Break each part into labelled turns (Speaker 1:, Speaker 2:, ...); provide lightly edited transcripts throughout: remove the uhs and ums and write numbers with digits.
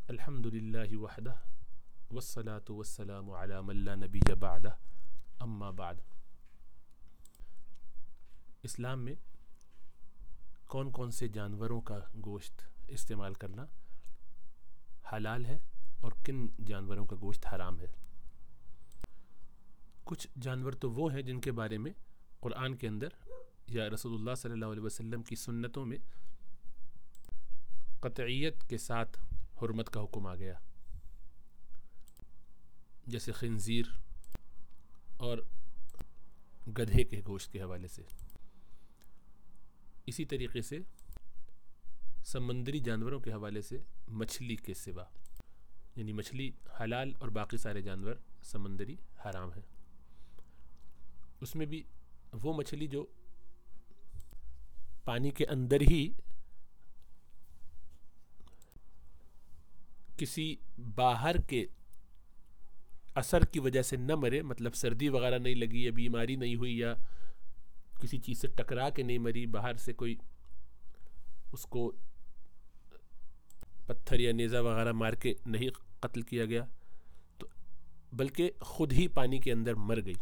Speaker 1: الحمد للہ وحدہ والصلاة والسلام علی من لا نبی بعدہ اما بعد۔ اسلام میں کون کون سے جانوروں کا گوشت استعمال کرنا حلال ہے اور کن جانوروں کا گوشت حرام ہے؟ کچھ جانور تو وہ ہیں جن کے بارے میں قرآن کے اندر یا رسول اللہ صلی اللہ علیہ وسلم کی سنتوں میں قطعیت کے ساتھ حرمت کا حکم آ گیا، جیسے خنزیر اور گدھے کے گوشت کے حوالے سے۔ اسی طریقے سے سمندری جانوروں کے حوالے سے مچھلی کے سوا، یعنی مچھلی حلال اور باقی سارے جانور سمندری حرام ہیں۔ اس میں بھی وہ مچھلی جو پانی کے اندر ہی کسی باہر کے اثر کی وجہ سے نہ مرے، مطلب سردی وغیرہ نہیں لگی یا بیماری نہیں ہوئی یا کسی چیز سے ٹکرا کے نہیں مری، باہر سے کوئی اس کو پتھر یا نیزہ وغیرہ مار کے نہیں قتل کیا گیا، تو بلکہ خود ہی پانی کے اندر مر گئی۔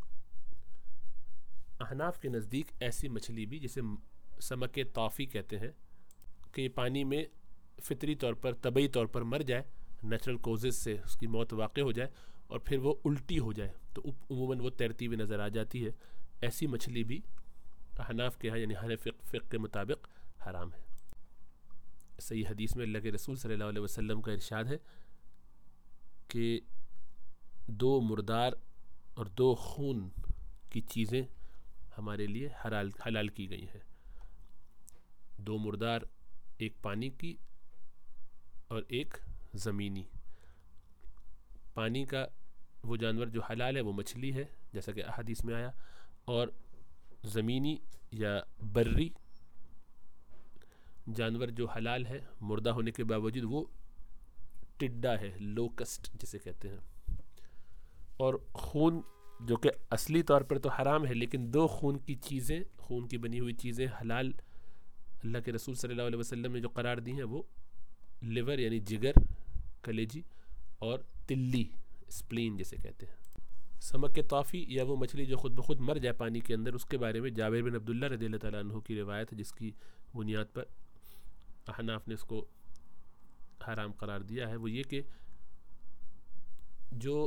Speaker 1: احناف کے نزدیک ایسی مچھلی بھی، جسے سمک طافی کہتے ہیں، کہ یہ پانی میں فطری طور پر طبعی طور پر مر جائے، نیچرل کوزز سے اس کی موت واقع ہو جائے اور پھر وہ الٹی ہو جائے تو عموماً وہ تیرتی ہوئی نظر آ جاتی ہے، ایسی مچھلی بھی احناف کے ہاں یعنی حنفی فقہ کے مطابق حرام ہے۔ صحیح حدیث میں اللہ کے رسول صلی اللہ علیہ وسلم کا ارشاد ہے کہ 2 مردار اور 2 خون کی چیزیں ہمارے لیے حلال کی گئی ہیں۔ 2 مردار، ایک پانی کی اور ایک زمینی۔ پانی کا وہ جانور جو حلال ہے وہ مچھلی ہے، جیسا کہ احادیث میں آیا، اور زمینی یا بری جانور جو حلال ہے مردہ ہونے کے باوجود وہ ٹڈا ہے، لوکسٹ جسے کہتے ہیں۔ اور خون جو کہ اصلی طور پر تو حرام ہے، لیکن 2 خون کی چیزیں، خون کی بنی ہوئی چیزیں حلال اللہ کے رسول صلی اللہ علیہ وسلم نے جو قرار دی ہیں، وہ لیور یعنی جگر، کلیجی، اور تلی، اسپلین جسے کہتے ہیں۔ سمک طافی یا وہ مچھلی جو خود بخود مر جائے پانی کے اندر، اس کے بارے میں جابر بن عبداللہ رضی اللہ تعالیٰ عنہ کی روایت ہے، جس کی بنیاد پر احناف نے اس کو حرام قرار دیا ہے۔ وہ یہ کہ جو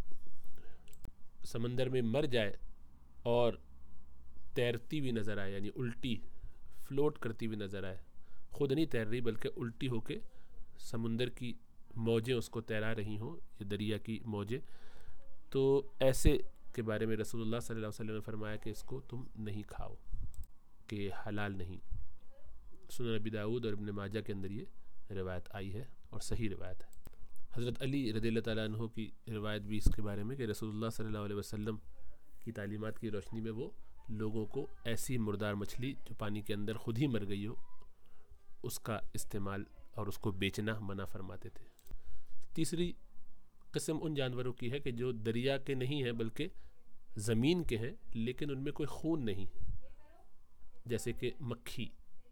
Speaker 1: سمندر میں مر جائے اور تیرتی ہوئی نظر آئے، یعنی الٹی فلوٹ کرتی ہوئی نظر آئے، خود نہیں تیر رہی بلکہ الٹی ہو کے سمندر کی موجیں اس کو تیرا رہی ہوں، یہ دریا کی موجیں، تو ایسے کے بارے میں رسول اللہ صلی اللہ علیہ وسلم نے فرمایا کہ اس کو تم نہیں کھاؤ، کہ حلال نہیں۔ سنن ابی داؤد اور ابن ماجہ کے اندر یہ روایت آئی ہے اور صحیح روایت ہے۔ حضرت علی رضی اللہ تعالیٰ عنہ کی روایت بھی اس کے بارے میں کہ رسول اللہ صلی اللہ علیہ وسلم کی تعلیمات کی روشنی میں وہ لوگوں کو ایسی مردار مچھلی جو پانی کے اندر خود ہی مر گئی ہو، اس کا استعمال اور اس کو بیچنا منع فرماتے تھے۔ تیسری قسم ان جانوروں کی ہے کہ جو دریا کے نہیں ہیں بلکہ زمین کے ہیں، لیکن ان میں کوئی خون نہیں، جیسے کہ مکھی،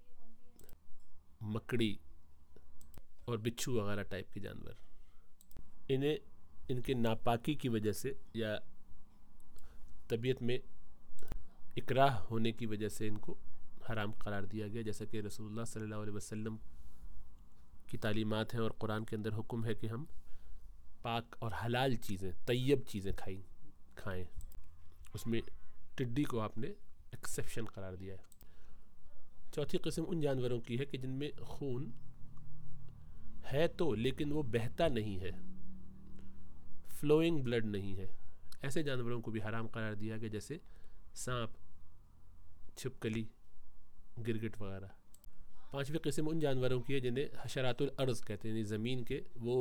Speaker 1: مکڑی اور بچھو وغیرہ ٹائپ کے جانور۔ انہیں ان کے ناپاکی کی وجہ سے یا طبیعت میں اکراہ ہونے کی وجہ سے ان کو حرام قرار دیا گیا، جیسا کہ رسول اللہ صلی اللہ علیہ وسلم کی تعلیمات ہیں اور قرآن کے اندر حکم ہے کہ ہم پاک اور حلال چیزیں، طیب چیزیں کھائیں۔ اس میں ٹڈی کو آپ نے ایکسیپشن قرار دیا ہے۔ چوتھی قسم ان جانوروں کی ہے کہ جن میں خون ہے تو لیکن وہ بہتا نہیں ہے، فلوئنگ بلڈ نہیں ہے، ایسے جانوروں کو بھی حرام قرار دیا گیا، جیسے سانپ، چھپکلی، گرگٹ وغیرہ۔ پانچویں قسم ان جانوروں کی ہے جنہیں حشرات الارض کہتے ہیں، یعنی زمین کے وہ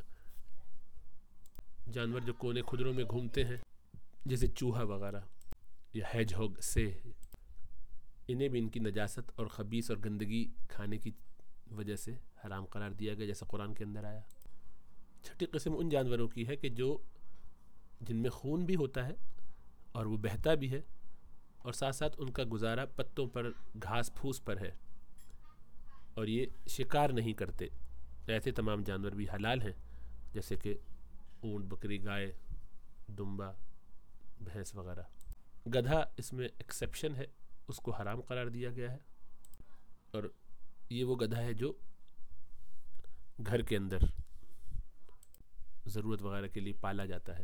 Speaker 1: جانور جو کونے خضروں میں گھومتے ہیں، جیسے چوہا وغیرہ یا ہیج ہوگ سے، انہیں بھی ان کی نجاست اور خبیث اور گندگی کھانے کی وجہ سے حرام قرار دیا گیا، جیسا قرآن کے اندر آیا۔ چھٹی قسم ان جانوروں کی ہے کہ جن میں خون بھی ہوتا ہے اور وہ بہتا بھی ہے، اور ساتھ ساتھ ان کا گزارا پتوں پر، گھاس پھوس پر ہے، اور یہ شکار نہیں کرتے، ایسے تمام جانور بھی حلال ہیں جیسے کہ اونٹ، بکری، گائے، دمبا، بھینس وغیرہ۔ گدھا اس میں ایکسیپشن ہے، اس کو حرام قرار دیا گیا ہے، اور یہ وہ گدھا ہے جو گھر کے اندر ضرورت وغیرہ کے لیے پالا جاتا ہے۔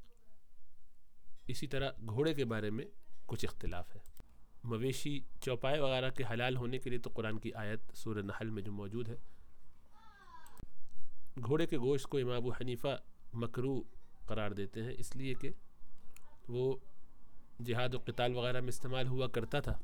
Speaker 1: اسی طرح گھوڑے کے بارے میں کچھ اختلاف ہے۔ مویشی چوپائے وغیرہ کے حلال ہونے کے لیے تو قرآن کی آیت سورہ نحل میں جو موجود ہے، گھوڑے کے گوشت کو امام ابو حنیفہ مکروہ قرار دیتے ہیں، اس لیے کہ وہ جہاد و قتال وغیرہ میں استعمال ہوا کرتا تھا،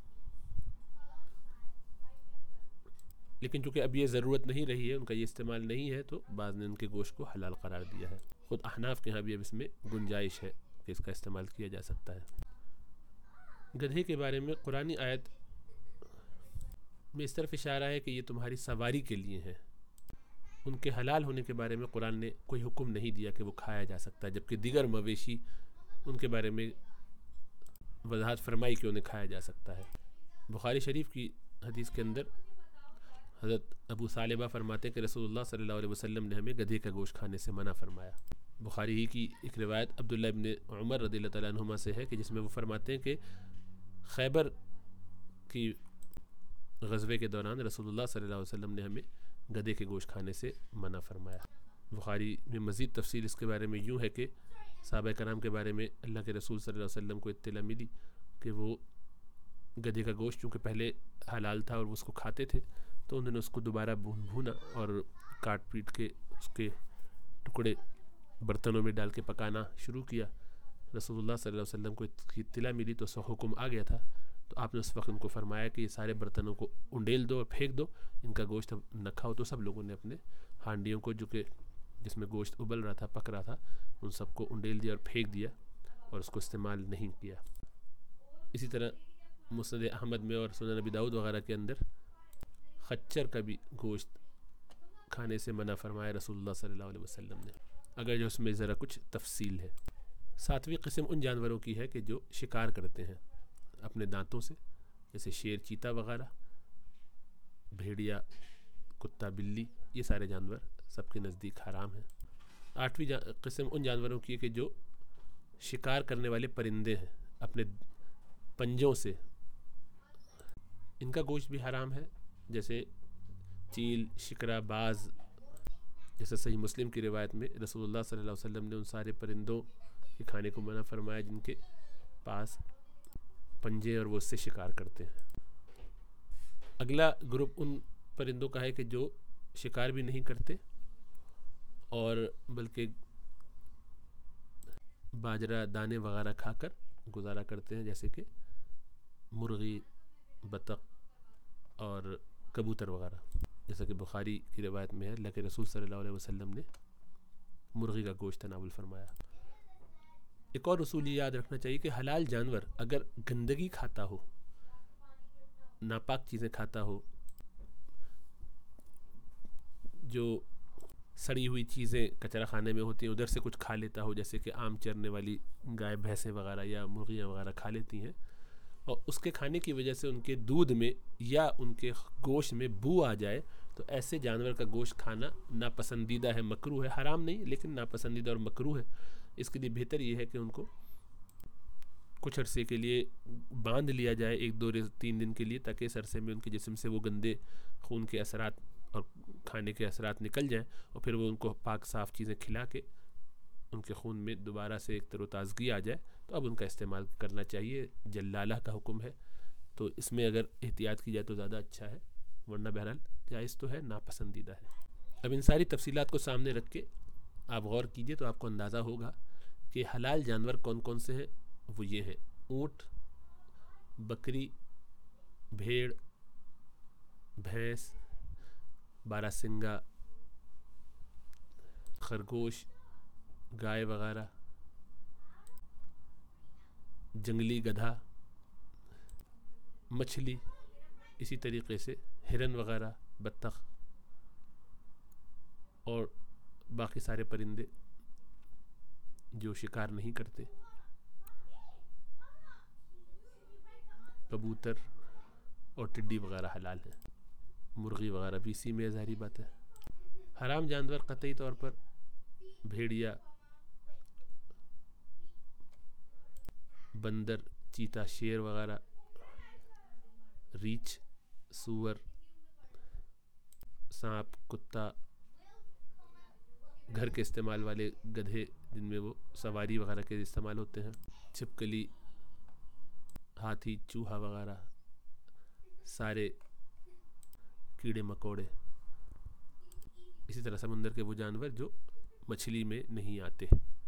Speaker 1: لیکن چونکہ اب یہ ضرورت نہیں رہی ہے، ان کا یہ استعمال نہیں ہے، تو بعض نے ان کے گوشت کو حلال قرار دیا ہے۔ خود احناف کے ہاں بھی اب اس میں گنجائش ہے کہ اس کا استعمال کیا جا سکتا ہے۔ گدھے کے بارے میں قرآنی آیت میں اس طرف اشارہ ہے کہ یہ تمہاری سواری کے لیے ہیں۔ ان کے حلال ہونے کے بارے میں قرآن نے کوئی حکم نہیں دیا کہ وہ کھایا جا سکتا ہے، جبکہ دیگر مویشی ان کے بارے میں وضاحت فرمائی کہ انہیں کھایا جا سکتا ہے۔ بخاری شریف کی حدیث کے اندر حضرت ابو ثعلبہ فرماتے ہیں کہ رسول اللہ صلی اللہ علیہ وسلم نے ہمیں گدھے کا گوشت کھانے سے منع فرمایا۔ بخاری ہی کی ایک روایت عبداللہ ابن عمر رضی اللہ تعالیٰ عنہما سے ہے کہ جس میں وہ فرماتے ہیں کہ خیبر کی غزوے کے دوران رسول اللہ صلی اللہ علیہ وسلم نے ہمیں گدھے کے گوشت کھانے سے منع فرمایا۔ بخاری میں مزید تفصیل اس کے بارے میں یوں ہے کہ صحابہ کرام کے بارے میں اللہ کے رسول صلی اللہ علیہ وسلم کو اطلاع ملی کہ وہ گدھے کا گوشت چونکہ پہلے حلال تھا اور وہ اس کو کھاتے تھے، تو انہوں نے اس کو دوبارہ بھونا اور کاٹ پیٹ کے اس کے ٹکڑے برتنوں میں ڈال کے پکانا شروع کیا۔ رسول اللہ صلی اللہ علیہ وسلم کو اطلاع ملی تو حکم آ گیا تھا، تو آپ نے اس وقت ان کو فرمایا کہ یہ سارے برتنوں کو انڈیل دو اور پھینک دو، ان کا گوشت نہ کھاؤ۔ تو سب لوگوں نے اپنے ہانڈیوں کو جو کہ جس میں گوشت ابل رہا تھا، پک رہا تھا، ان سب کو انڈیل دیا اور پھینک دیا اور اس کو استعمال نہیں کیا۔ اسی طرح مسند احمد میں اور سنن نبی داؤد وغیرہ کے اندر خچر کا بھی گوشت کھانے سے منع فرمایا رسول اللہ صلی اللہ علیہ وسلم نے، اگر جو اس میں ذرا کچھ تفصیل ہے۔ ساتویں قسم ان جانوروں کی ہے کہ جو شکار کرتے ہیں اپنے دانتوں سے، جیسے شیر، چیتا وغیرہ، بھیڑیا، کتا، بلی، یہ سارے جانور سب کے نزدیک حرام ہیں۔ آٹھویں قسم ان جانوروں کی ہے کہ جو شکار کرنے والے پرندے ہیں اپنے پنجوں سے، ان کا گوشت بھی حرام ہے، جیسے چیل، شکرا، باز۔ جیسے صحیح مسلم کی روایت میں رسول اللہ صلی اللہ علیہ وسلم نے ان سارے پرندوں کے کھانے کو منع فرمایا جن کے پاس پنجے اور وہ اس سے شکار کرتے ہیں۔ اگلا گروپ ان پرندوں کا ہے کہ جو شکار بھی نہیں کرتے اور بلکہ باجرہ دانے وغیرہ کھا کر گزارا کرتے ہیں، جیسے کہ مرغی، بطخ اور کبوتر وغیرہ۔ جیسا کہ بخاری کی روایت میں ہے اللہ کے رسول صلی اللہ علیہ وسلم نے مرغی کا گوشت تناول فرمایا۔ ایک اور اصول یہ یاد رکھنا چاہیے کہ حلال جانور اگر گندگی کھاتا ہو، ناپاک چیزیں کھاتا ہو، جو سڑی ہوئی چیزیں کچرا خانے میں ہوتی ہیں ادھر سے کچھ کھا لیتا ہو، جیسے کہ عام چرنے والی گائے، بھینسیں وغیرہ یا مرغیاں وغیرہ کھا لیتی ہیں، اور اس کے کھانے کی وجہ سے ان کے دودھ میں یا ان کے گوشت میں بو آ جائے، تو ایسے جانور کا گوشت کھانا ناپسندیدہ ہے، مکروہ ہے، حرام نہیں لیکن ناپسندیدہ اور مکروہ ہے۔ اس کے لیے بہتر یہ ہے کہ ان کو کچھ عرصے کے لیے باندھ لیا جائے، 1-2-3 دن کے لیے، تاکہ اس عرصے میں ان کے جسم سے وہ گندے خون کے اثرات اور کھانے کے اثرات نکل جائیں، اور پھر وہ ان کو پاک صاف چیزیں کھلا کے ان کے خون میں دوبارہ سے ایک تر و تازگی آ جائے، تو اب ان کا استعمال کرنا چاہیے۔ جلالہ کا حکم ہے، تو اس میں اگر احتیاط کی جائے تو زیادہ اچھا ہے، ورنہ بہرحال جائز تو ہے، ناپسندیدہ ہے۔ اب ان ساری تفصیلات کو سامنے رکھ کے آپ غور کیجئے تو آپ کو اندازہ ہوگا کہ حلال جانور کون کون سے ہیں۔ وہ یہ ہیں: اونٹ، بکری، بھیڑ، بھینس، باراسنگا، خرگوش، گائے وغیرہ، جنگلی گدھا، مچھلی، اسی طریقے سے ہرن وغیرہ، بطخ، اور باقی سارے پرندے جو شکار نہیں کرتے، کبوتر اور ٹڈی وغیرہ حلال ہیں۔ مرغی وغیرہ بھی اسی میں ظاہری بات ہے حرام جانور قطعی طور پر بھیڑیا، بندر، چیتا، شیر وغیرہ، ریچھ، سور، سانپ، کتا، گھر کے استعمال والے گدھے جن میں وہ سواری وغیرہ کے استعمال ہوتے ہیں، چھپکلی، ہاتھی، چوہا وغیرہ، سارے کیڑے مکوڑے، اسی طرح سمندر کے وہ جانور جو مچھلی میں نہیں آتے۔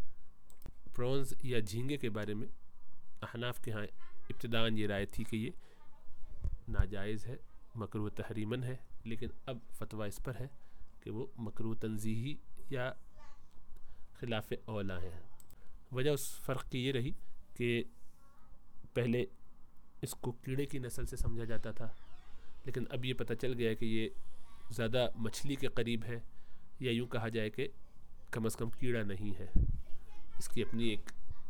Speaker 1: پرونز یا جھینگے کے بارے میں احناف کے ہاں ابتداً یہ رائے تھی کہ یہ ناجائز ہے، مکروہ تحریماً ہے، لیکن اب فتویٰ اس پر ہے کہ وہ مکروہ تنزیہی یا خلاف اولا ہے۔ وجہ اس فرق کی یہ رہی کہ پہلے اس کو کیڑے کی نسل سے سمجھا جاتا تھا، لیکن اب یہ پتہ چل گیا کہ یہ زیادہ مچھلی کے قریب ہے، یا یوں کہا جائے کہ کم از کم کیڑا نہیں ہے، اس کی اپنی ایک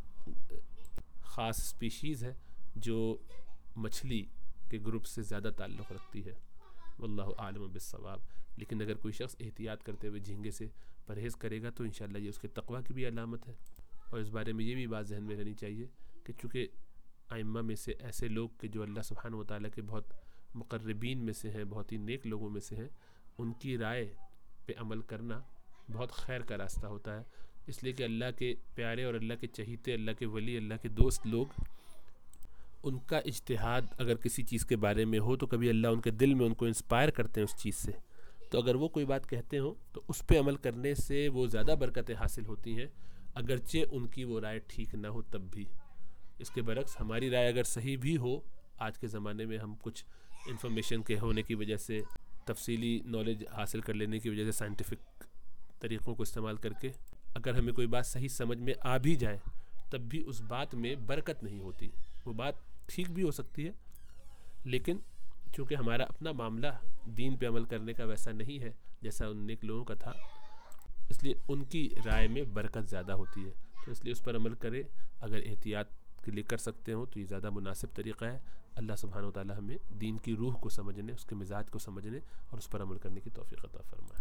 Speaker 1: خاص اسپیشیز ہے جو مچھلی کے گروپ سے زیادہ تعلق رکھتی ہے۔ واللہ عالم بالصواب۔ لیکن اگر کوئی شخص احتیاط کرتے ہوئے جھینگے سے پرہیز کرے گا تو انشاءاللہ یہ اس کے تقویٰ کی بھی علامت ہے۔ اور اس بارے میں یہ بھی بات ذہن میں رہنی چاہیے کہ چونکہ ائمہ میں سے ایسے لوگ کہ جو اللہ سبحانہ وتعالیٰ کے بہت مقربین میں سے ہیں، بہت ہی نیک لوگوں میں سے ہیں، ان کی رائے پہ عمل کرنا بہت خیر کا راستہ ہوتا ہے، اس لیے کہ اللہ کے پیارے اور اللہ کے چہیتے، اللہ کے ولی، اللہ کے دوست لوگ، ان کا اجتہاد اگر کسی چیز کے بارے میں ہو تو کبھی اللہ ان کے دل میں ان کو انسپائر کرتے ہیں اس چیز سے، تو اگر وہ کوئی بات کہتے ہوں تو اس پہ عمل کرنے سے وہ زیادہ برکتیں حاصل ہوتی ہیں، اگرچہ ان کی وہ رائے ٹھیک نہ ہو تب بھی۔ اس کے برعکس ہماری رائے اگر صحیح بھی ہو، آج کے زمانے میں ہم کچھ انفارمیشن کے ہونے کی وجہ سے، تفصیلی نالج حاصل کر لینے کی وجہ سے، سائنٹیفک طریقوں کو استعمال کر کے اگر ہمیں کوئی بات صحیح سمجھ میں آ بھی جائے تب بھی اس بات میں برکت نہیں ہوتی۔ وہ بات ٹھیک بھی ہو سکتی ہے، لیکن چونکہ ہمارا اپنا معاملہ دین پہ عمل کرنے کا ویسا نہیں ہے جیسا ان نیک لوگوں کا تھا، اس لیے ان کی رائے میں برکت زیادہ ہوتی ہے، تو اس لیے اس پر عمل کرے۔ اگر احتیاط کے لیے کر سکتے ہوں تو یہ زیادہ مناسب طریقہ ہے۔ اللہ سبحانہ وتعالی ہمیں دین کی روح کو سمجھنے، اس کے مزاج کو سمجھنے اور اس پر عمل کرنے کی توفیق عطا فرمائے۔